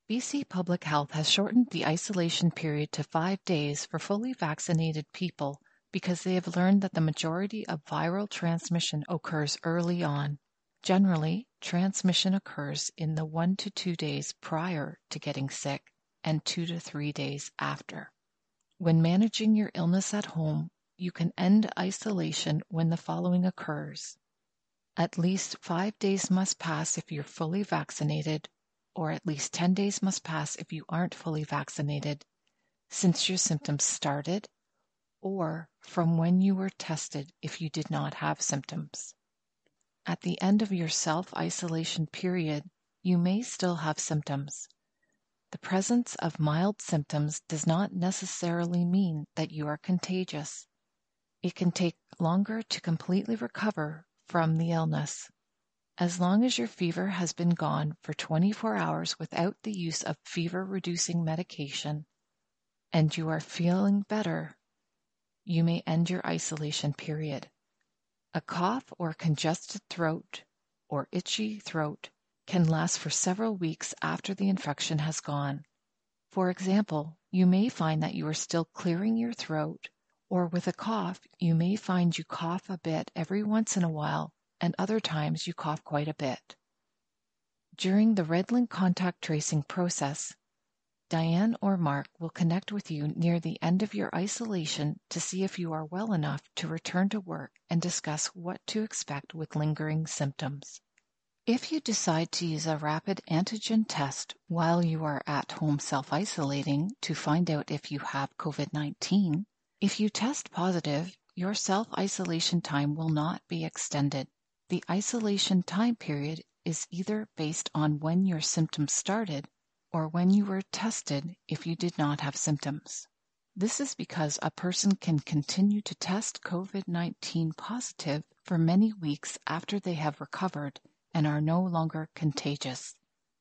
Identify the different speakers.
Speaker 1: BC Public Health has shortened the isolation period to 5 days for fully vaccinated people because they have learned that the majority of viral transmission occurs early on. Generally, transmission occurs in the 1 to 2 days prior to getting sick and 2 to 3 days after. When managing your illness at home, you can end isolation when the following occurs. At least 5 days must pass if you're fully vaccinated, or at least 10 days must pass if you aren't fully vaccinated, since your symptoms started, or from when you were tested if you did not have symptoms. At the end of your self-isolation period, you may still have symptoms. The presence of mild symptoms does not necessarily mean that you are contagious. It can take longer to completely recover from the illness. As long as your fever has been gone for 24 hours without the use of fever-reducing medication, and you are feeling better, you may end your isolation period. A cough or congested throat or itchy throat can last for several weeks after the infection has gone. For example, you may find that you are still clearing your throat, or with a cough, you may find you cough a bit every once in a while, and other times you cough quite a bit. During the RedLink contact tracing process, Diane or Mark will connect with you near the end of your isolation to see if you are well enough to return to work and discuss what to expect with lingering symptoms. If you decide to use a rapid antigen test while you are at home self-isolating to find out if you have COVID-19, if you test positive, your self-isolation time will not be extended. The isolation time period is either based on when your symptoms started or when you were tested if you did not have symptoms. This is because a person can continue to test COVID-19 positive for many weeks after they have recovered and are no longer contagious.